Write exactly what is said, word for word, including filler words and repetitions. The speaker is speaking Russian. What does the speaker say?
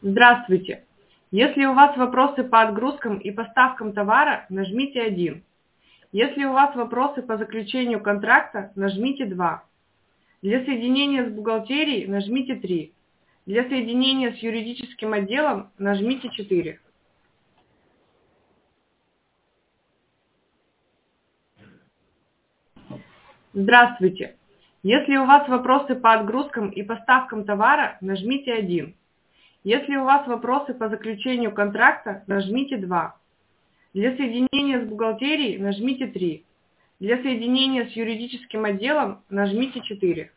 Здравствуйте! Если у вас вопросы по отгрузкам и поставкам товара, нажмите один. Если у вас вопросы по заключению контракта, нажмите два. Для соединения с бухгалтерией нажмите три. Для соединения с юридическим отделом нажмите четыре. Здравствуйте! Если у вас вопросы по отгрузкам и поставкам товара, нажмите один. Если у вас вопросы по заключению контракта, нажмите два. Для соединения с бухгалтерией нажмите три. Для соединения с юридическим отделом нажмите четыре.